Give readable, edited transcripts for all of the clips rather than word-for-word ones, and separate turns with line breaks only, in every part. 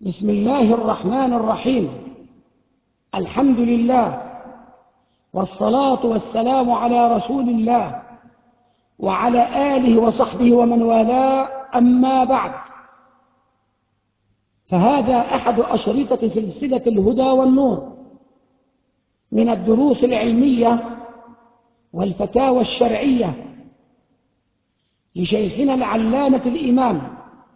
بسم الله الرحمن الرحيم. الحمد لله، والصلاة والسلام على رسول الله وعلى آله وصحبه ومن والاه، أما بعد، فهذا أحد أشرطة سلسلة الهدى والنور من الدروس العلمية والفتاوى الشرعية لشيخنا العلامة الإمام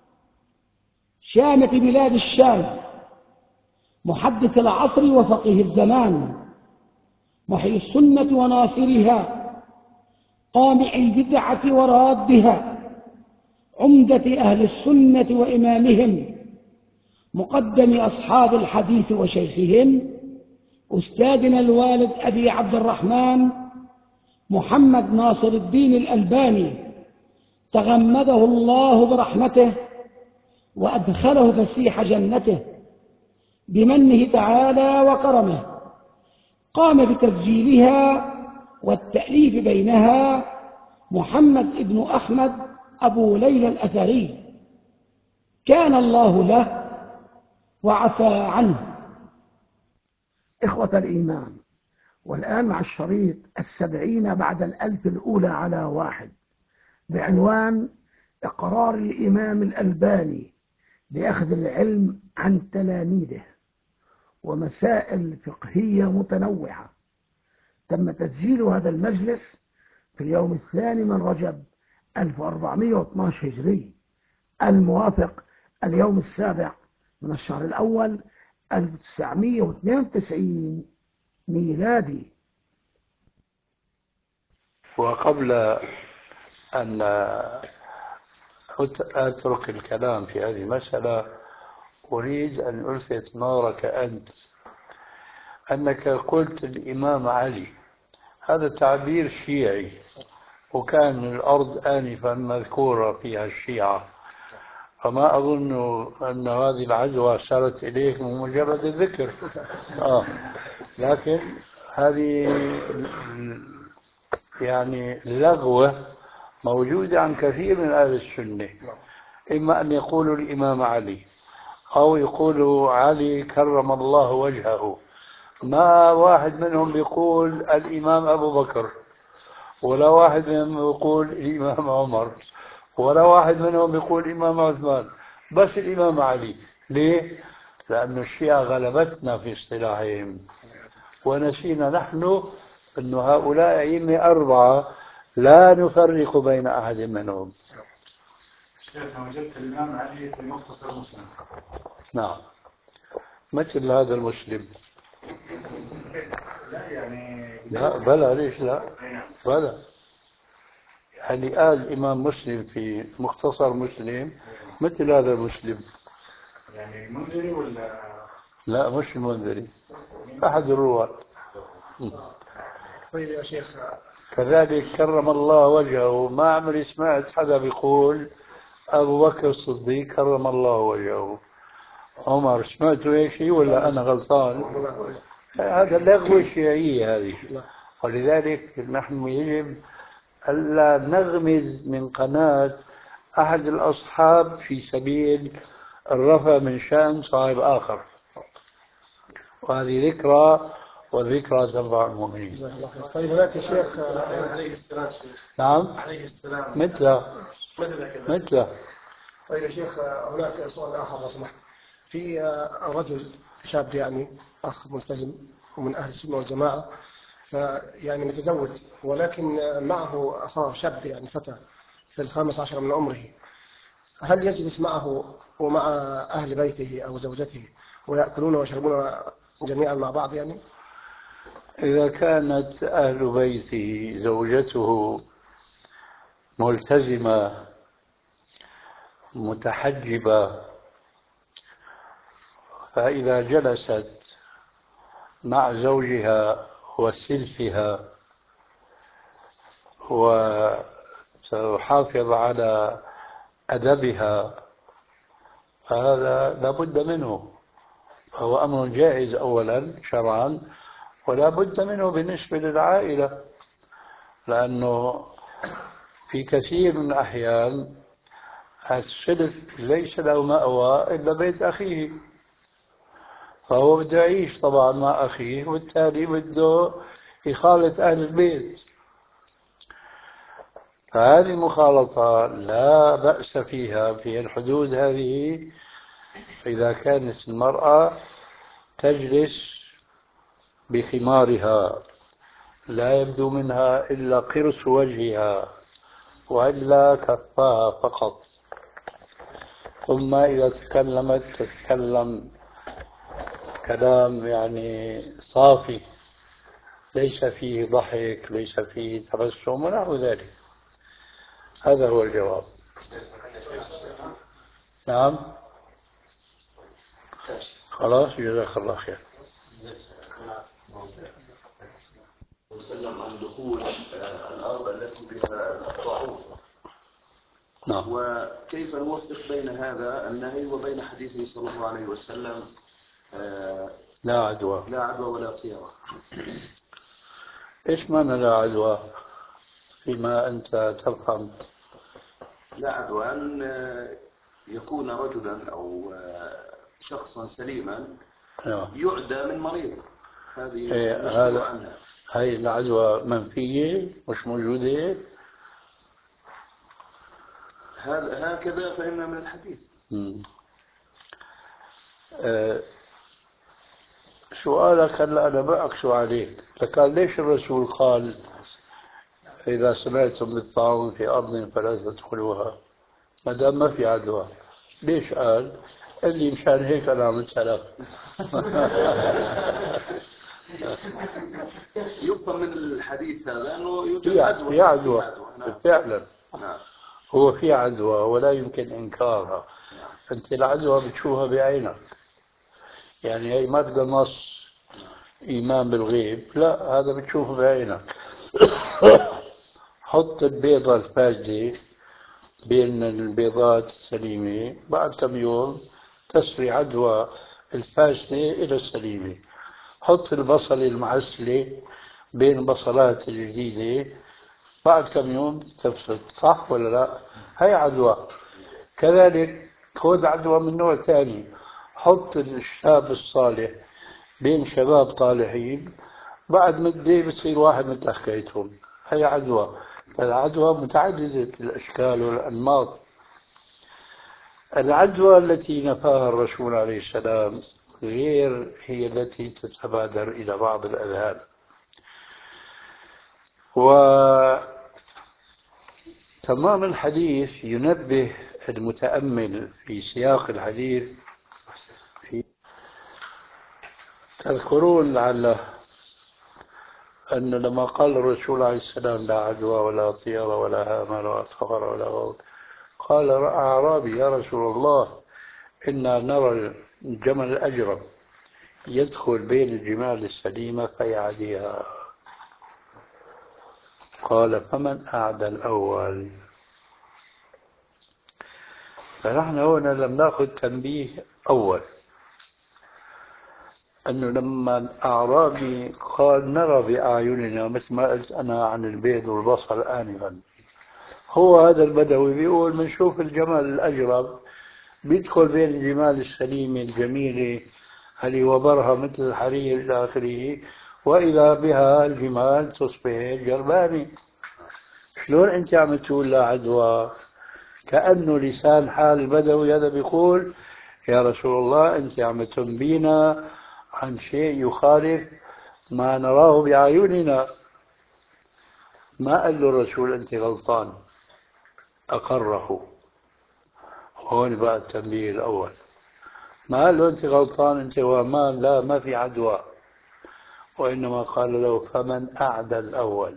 شامة بلاد الشام، محدث العصر وفقيه الزمان، محيي السنة وناصرها، قامع البدعة ورادها، عمدة أهل السنة وإمامهم، مقدم أصحاب الحديث وشيخهم، أستاذنا الوالد أبي عبد الرحمن محمد ناصر الدين الألباني، تغمده الله برحمته وأدخله فسيح جنته بمنه تعالى وكرمه. قام بتسجيلها والتأليف بينها محمد ابن أحمد أبو ليلى الأثري، كان الله له وعفى عنه. إخوة الإيمان، والآن مع الشريط 70 بعد 1000 الأولى على 1 بعنوان إقرار الإمام الألباني بأخذ العلم عن تلاميذه ومسائل فقهية متنوعة. تم تسجيل هذا المجلس في اليوم 2 من رجب 1412 هجري، الموافق اليوم 7 من الشهر الأول 1992 ميلادي.
وقبل أن أترك الكلام في هذه المسألة، أريد أن ألفت نظرك أنت أنك قلت الإمام علي، هذا تعبير شيعي، وكان الأرض آنفا مذكورة فيها الشيعة، فما أظن أن هذه العدوى سارت إليك من مجرد الذكر. لكن هذه يعني لغوة موجودة عن كثير من أهل السنة، إما أن يقولوا الإمام علي أو يقولوا علي كرم الله وجهه. ما واحد منهم بيقول الإمام أبو بكر، ولا واحد منهم يقول الإمام عمر، ولا واحد منهم يقول الإمام عثمان، بس الإمام علي. ليه؟ لأن الشيعة غلبتنا في اصطلاحهم، ونسينا نحن أن هؤلاء أئمة 4 لا نفرق بين أحد منهم.
شيخنا وجدت الإمام علي في مختصر مسلم.
نعم، مثل هذا المسلم.
لا يعني
لا بلا، ليش لا؟ بلا، يعني قال إمام مسلم في مختصر مسلم مثل هذا المسلم.
يعني المنذري ولا؟
لا، مش المنذري، أحد الرواة.
طيب يا شيخ،
كذلك كرم الله وجهه، ما عمري سمعت حدا بيقول أبو بكر الصديق كرم الله وجهه. عمر سمعتوا ايش شيء ولا أنا غلطان؟ هذا لغو الشيعية هذه. ولذلك نحن يجب ألا نغمز من قناة أحد الأصحاب في سبيل الرفع من شأن صاحب آخر، وهذه ذكرى، والذكرى تنفع المؤمنين.
طيب هناك يا شيخ
عليه السلام.
نعم،
عليه السلام
مثله.
طيب يا شيخ، هناك سؤال آخر لو سمحت. في رجل شاب، يعني أخ ملتزم ومن أهل السنة والجماعة، فيعني متزوج، ولكن معه أخاه شاب، يعني فتى في 15 من عمره. هل يجلس معه ومع أهل بيته أو زوجته ويأكلون ويشربون جميعا مع بعض يعني؟
إذا كانت أهل بيته زوجته ملتزمة متحجبة، فإذا جلست مع زوجها وسلفها وتحافظ على أدبها، فهذا لا بد منه، فهو أمر جائز أولا شرعا، ولا بد منه بالنسبة للعائلة، لأنه في كثير من الأحيان السلف ليس له مأوى إلا بيت أخيه، فهو بده يعيش طبعا مع أخيه، وبالتالي بده يخالط أهل البيت. فهذه المخالطة لا بأس فيها في الحدود هذه، إذا كانت المرأة تجلس بخمارها لا يبدو منها إلا قرص وجهها وإلا كفاها فقط، ثم إذا تكلمت تتكلم كلام يعني صافي ليس فيه ضحك، ليس فيه تبسم ونحو ذلك. هذا هو الجواب. نعم، خلاص، جزاك الله خير.
وسلم عن دخول الأرض التي بها الطاعون.
نعم.
وكيف نوفق بين هذا النهي وبين حديثه صلى الله عليه وسلم
لا عدوى.
لا عدوى ولا طيرة؟
إيش معنى لا عدوى فيما أنت تفهم؟
لا عدوى أن يكون رجلا أو شخصا سليما يعدى من مريض، هذه المسؤول عنها.
هاي العدوى منفية مش موجودة.
هكذا فهمنا من الحديث.
سؤالك هلا أنا بأكسو عليك، لكن ليش الرسول قال إذا سمعتم بالطاعون في أرض فلا تدخلوها ما دام ما في عدوى؟ ليش قال؟ اللي مشان هيك أنا عملت لك.
يفهم من الحديث هذا أنه يوجد
في عدوى فعلا.
نعم.
هو في عدوى ولا يمكن إنكارها.
نعم.
أنت العدوى بتشوفها بعينك، يعني هي ما بدها نص إيمان بالغيب، لا، هذا بتشوفه بعينك. حط البيضة الفاسدة بين البيضات السليمة، بعد كم يوم تسري عدوى الفاسدة إلى السليمة. حط البصل المعسلة بين البصلات الجديدة، بعد كم يوم تفسد. صح ولا لا؟ هي عدوى. كذلك خذ عدوى من نوع ثاني، حط الشاب الصالح بين شباب طالحين، بعد مدة بتصير واحد من تخيتهم. هي عدوى. فالعدوى متعددة الأشكال والأنماط. العدوى التي نفاها الرسول عليه السلام غير هي التي تتبادر إلى بعض الأذهان. وتمام الحديث ينبه المتأمل في سياق الحديث. تذكرون لعله أن لما قال الرسول عليه السلام لا عدوى ولا طيرة ولا هامل ولا صفر ولا غوث، قال أعرابي يا رسول الله إنا نرى الجمل الأجرم يدخل بين الجمال السليمة فيعديها. قال فمن أعدى الأول؟ فنحن هنا لم نأخذ تنبيه أول، أنه لما الأعرابي قال نرى بأعيننا مثل ما قلت أنا عن البيض والبصل آنفا، هو هذا البدوي بيقول بنشوف الجمل الأجرب بيدخل بين الجمال السليمة الجميلة اللي وبرها مثل الحرير إلى آخره، وإذا بها الجمال تصبح جربانة. شلون أنت عم تقول لا عدوى؟ كأنه لسان حال البدوي هذا بيقول يا رسول الله أنت عم تنبينا عن شيء يخالف ما نراه بأعيننا. ما قال له الرسول أنت غلطان، أقره. هون بقى التنبيه الأول. ما قال له أنت غلطان أنت وأمان، لا، ما في عدوى، وإنما قال له فمن أعدى الأول.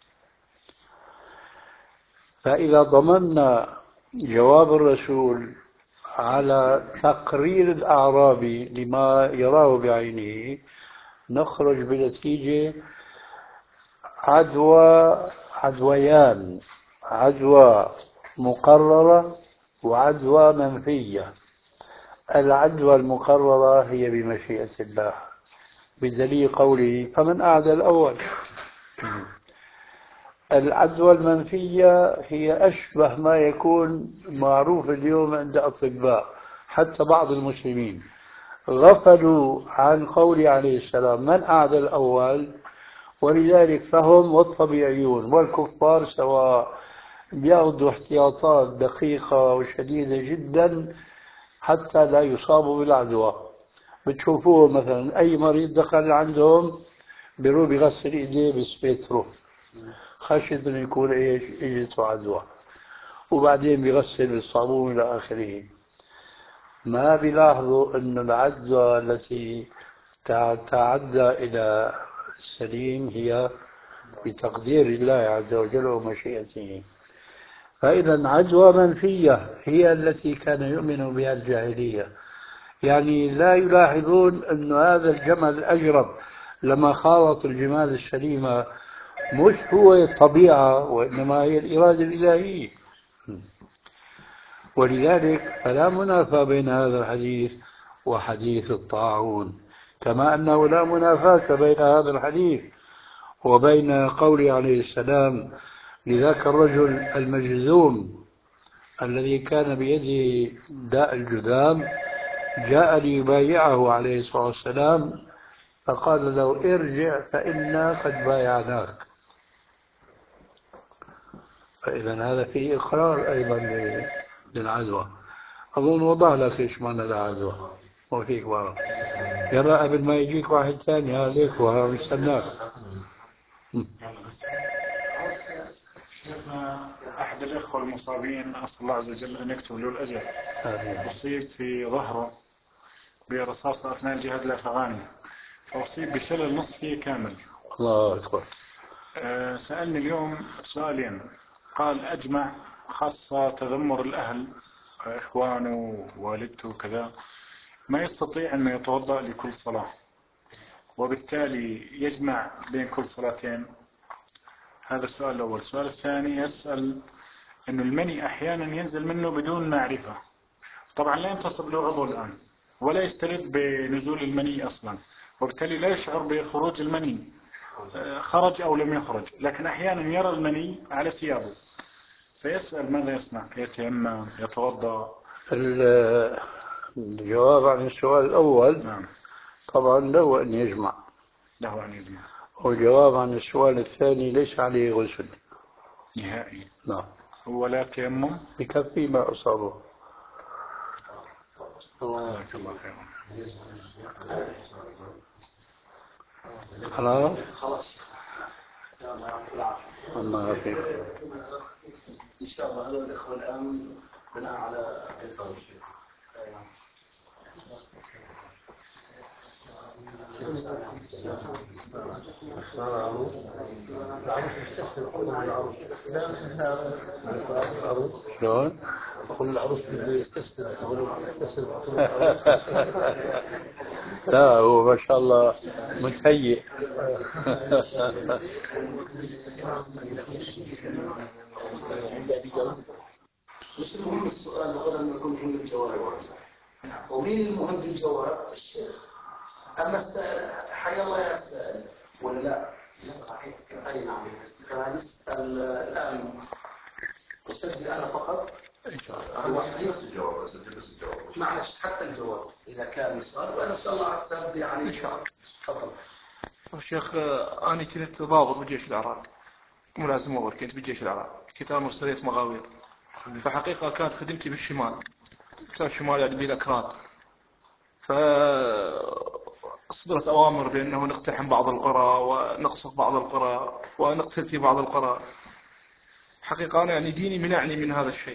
فإذا ضمننا جواب الرسول على تقرير الأعرابي لما يراه بعينه، نخرج بنتيجة عدويان: عدوى مقررة وعدوى منفية. العدوى المقررة هي بمشيئة الله بدليل قوله فمن أعدى الأول. العدوى المنفية هي أشبه ما يكون معروف اليوم عند أطباء حتى بعض المسلمين. غفلوا عن قول عليه السلام من أعدى الأول، ولذلك فهم والطبيعيون والكفار سواء بياخذوا احتياطات دقيقة وشديدة جدا حتى لا يصابوا بالعدوى. بتشوفوه مثلا أي مريض دخل عندهم بيروح بيغسل إيديه بسبيترو خشية إنه يكون إيش إجته عدوى، وبعدين بيغسل بالصابون إلى آخره. ما بيلاحظوا أن العدوى التي تعدى إلى السليم هي بتقدير الله عز وجل ومشيئته. فإذا عدوى منفية هي التي كان يؤمن بها الجاهلية، يعني لا يلاحظون أن هذا الجمل الأجرب لما خالط الجمال السليمة مش هو طبيعة، وإنما هي الإرادة الإلهية. ولذلك فلا منافاة بين هذا الحديث وحديث الطاعون، كما أنه لا منافاة بين هذا الحديث وبين قوله عليه السلام لذاك الرجل المجذوم الذي كان بيده داء الجذام، جاء ليبايعه عليه الصلاة والسلام فقال له ارجع فإنا قد بايعناك. فإذا هذا فيه إقرار أيضا للعدوى. أظن وضح لك إيش معنى العدوى وفيك بارك. يلا قبل ما يجيك واحد ثاني هذيك ومستناك.
شيخنا أحد الإخوة المصابين أسأل الله عز وجل أن يكتب له الأجر أصيب في ظهره برصاصة أثناء الجهاد الأفغاني، فأصيب بشلل نصفي كامل.
الله أكبر.
سألني اليوم سؤالين، قال أجمع خاصة تذمر الأهل إخوانه ووالدته وكذا ما يستطيع أن يتوضأ لكل صلاة، وبالتالي يجمع بين كل صلاتين. هذا السؤال الأول. السؤال الثاني يسأل أن المني أحيانا ينزل منه بدون معرفة، طبعا لا ينتصب له عضو الآن ولا يسترد بنزول المني أصلا، وبالتالي لا يشعر بخروج المني خرج أو لم يخرج، لكن أحيانا يرى المني على ثيابه، فيسأل ماذا يصنع؟ يتيمم يتوضأ؟
الجواب عن السؤال الأول
نعم
طبعا له أن يجمع،
له أن يجمع.
والجواب عن السؤال الثاني ليس عليه غسل
نهائي.
نعم،
ولا تيمم،
بكفي ما أصابه.
جزاك الله خيرا.
خلاص الله يعافيك.
إن شاء الله هذول الإخوة الآن بناء على
شلون؟
كل العروس بده يستفسر
لا هو ما شاء الله متهيئ.
مش المهم السؤال ولا أن يكون مهم الجواب، ومين المهم بالجواب؟ الشيخ. أما السائل حي الله يا السائل ولا لا؟ صحيح. أي نعم. فنسأل الآن أسجل أنا فقط إن شاء الله. هو بس الجواب، أسجل بس الجواب. معلش حتى الجواب إذا كان سؤال، وأنا إن شاء الله أحسب يعني إن شاء الله. تفضل.
الشيخ أنا كنت ضابط بالجيش العراق، ملازم أول كنت بالجيش العراق، كنت أمر سرية مغاوير. فحقيقة كانت خدمتي بالشمال، كان الشمال يعني بالأكراد. فصدرت أوامر بأنه نقتحم بعض القرى ونقصف بعض القرى ونقتل في بعض القرى. حقيقة أنا يعني ديني منعني من هذا الشيء،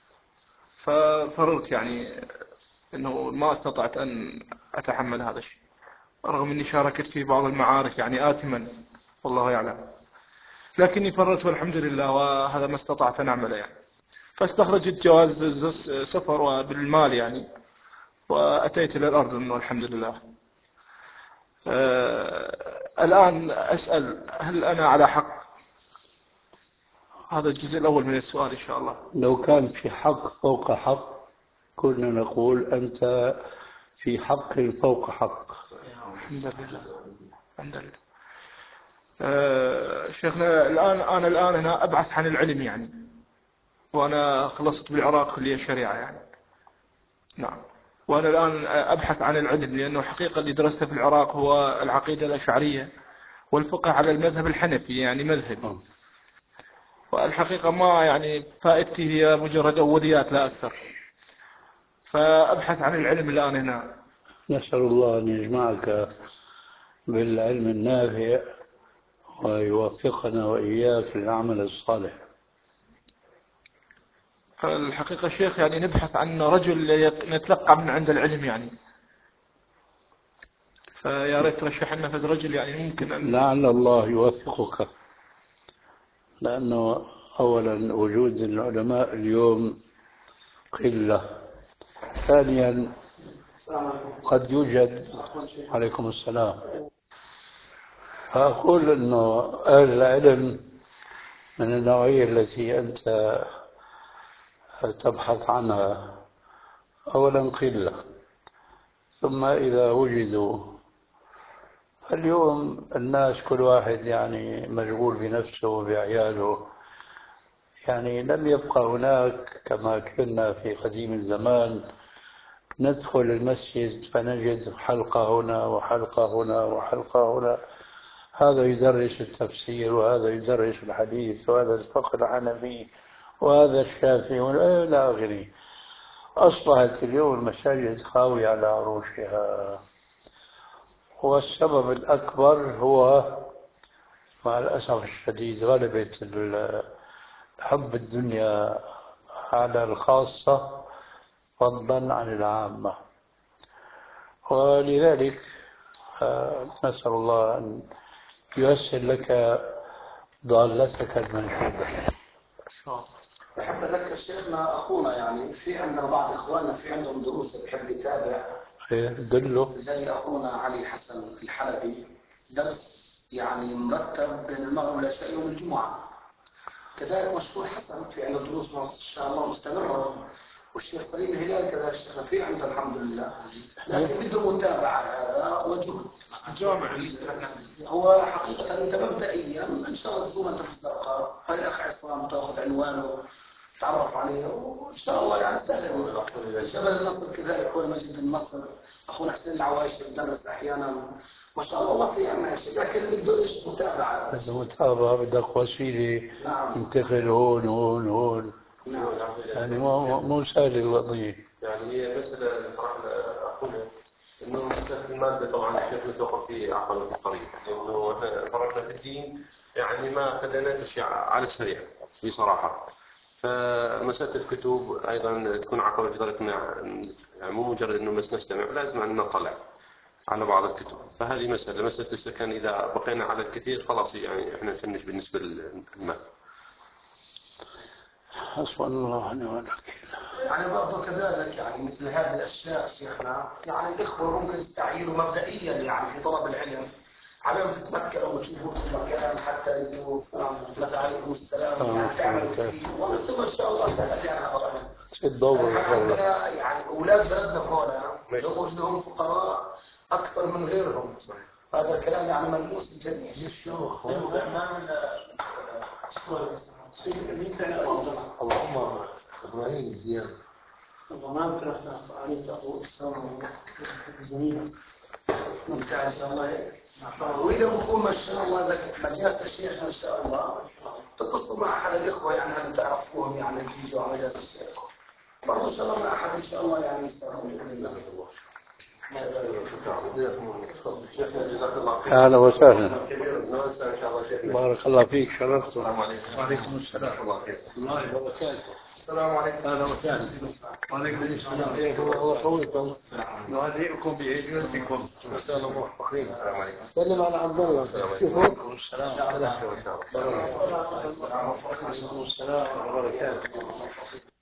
ففررت يعني أنه ما استطعت أن أتحمل هذا الشيء، رغم أني شاركت في بعض المعارك يعني آثما والله يعلم، لكني فررت والحمد لله، وهذا ما استطعت أن أعمله يعني. فاستخرجت جواز سفر بالمال يعني، وأتيت إلى الأردن والحمد لله. الآن أسأل هل أنا على حق؟ هذا الجزء الأول من السؤال إن شاء الله.
لو كان في حق فوق حق كنا نقول أنت في حق فوق حق.
الحمد لله الحمد لله. شيخنا الآن أنا أبحث عن العلم يعني، وأنا خلصت بالعراق كلية شريعة يعني. نعم. وأنا الآن أبحث عن العلم، لأنه حقيقة اللي درسته في العراق هو العقيدة الأشعرية والفقه على المذهب الحنفي، يعني مذهبي. والحقيقة ما يعني فائدتي هي مجرد أوليات لا أكثر، فأبحث عن العلم الآن هنا.
نسأل الله أن يجمعك بالعلم النافع ويوفقنا وإياك للعمل الصالح.
الحقيقة شيخ يعني نبحث عن رجل نتلقى من عند العلم يعني، فيا ريت ترشح لنا فد رجل يعني ممكن أن...
لعل الله يوفقك، لأنه أولا وجود العلماء اليوم قلة، ثانيا قد يوجد. عليكم السلام. فأقول أنه أهل العلم من النوعية التي أنت تبحث عنها أولا قلة، ثم إذا وجدوا، اليوم الناس كل واحد يعني مشغول بنفسه وبعياله، يعني لم يبقى هناك كما كنا في قديم الزمان ندخل المسجد فنجد حلقة هنا وحلقة هنا وحلقة هنا، هذا يدرس التفسير وهذا يدرس الحديث وهذا الفقه الحنفي وهذا الشافعي إلى آخره. أصبحت اليوم المساجد خاوية على عروشها، والسبب الأكبر هو مع الأسف الشديد غلبة حب الدنيا على الخاصة فضلا عن العامة. ولذلك نسأل الله أن ييسر لك ضالتك المنشودة.
أحب أذكر شيخنا أخونا، يعني في عندنا بعض إخواننا في عندهم دروس بحب يتابع،
دله
زي أخونا علي حسن الحلبي، درس يعني مرتب بين المغرب والعشاء يوم الجمعة. كذلك مشهور حسن في عندنا دروس إن شاء الله مستمرة، والشيخ سليم الهلال كذلك شيخنا في عندنا الحمد لله، لكن بده متابعة هذا وجهد.
الجامع
هو حقيقة أنت مبدئيا إن شاء الله تكون أنت في الزرقاء، هاي الأخ عصام تأخذ عنوانه تعرف عليه، وإن شاء الله يعني سهل. جبل النصر كذلك هو مسجد النصر، أخونا حسين العوايش يدرس أحيانا، ما شاء الله في ماشي، لكن بده إيش متابعة.
متابعة، بدك وسيلة.
نعم.
انتقل هون هون هون.
نعم.
يعني مو سهل الوضعية.
يعني هي مسألة اللي طرحنا أخونا إنه مسألة المادة طبعا الشيخ نتوقف فيه عقل الطريق، إنه إحنا فرقنا في الدين يعني ما خليناش أشياء على السريع بصراحة. فمسألة الكتب أيضا تكون عقبة في طريقنا، يعني مو مجرد إنه بس نستمع، لازم أن نطلع على بعض الكتب. فهذه مسألة السكن، إذا بقينا على الكثير خلاص يعني إحنا نفنش بالنسبة للمال.
حسبنا الله ونعم الوكيل.
يعني برضه كذلك يعني مثل هذه الأشياء شيخنا، يعني الإخوة ممكن يستعينوا مبدئيا يعني في طلب العلم، عليهم تتمكنوا وتشوفوا في مكان حتى يجوا مثلا عليكم السلام يعني تعملوا فيه، ثم إن شاء الله سهل يعني أبدا.
تدور
عندنا يعني أولاد بلدنا هنا وجدهم فقراء أكثر من غيرهم، هذا الكلام يعني ملموس الجميع. الشيوخ
اللهم إبراهيم زيان
الضمان ثلاثة عليك أبو جميل ممتاز إن شاء الله. وإذا بكون ما شاء الله لك مجالس الشيخ إن شاء الله تتصلوا مع أحد الإخوة يعني أن تعرفوهم يعني تيجوا على مجالس الشيخ، برضه إن شاء الله مع أحد إن شاء الله يعني يستمعون بإذن الله.
أهلا وسهلا. بارك الله فيك، شرفت.
السلام عليكم.
وعليكم السلام. الله وبركاته.
السلام عليكم.
أهلا وسهلا. وعليكم السلام. نهنئكم بعيدكم.
إن شاء الله موفقين. السلام عليكم.
سلم على عبد الله.
وعليكم السلام.
إن شاء الله.
وعليكم السلام ورحمة الله وبركاته.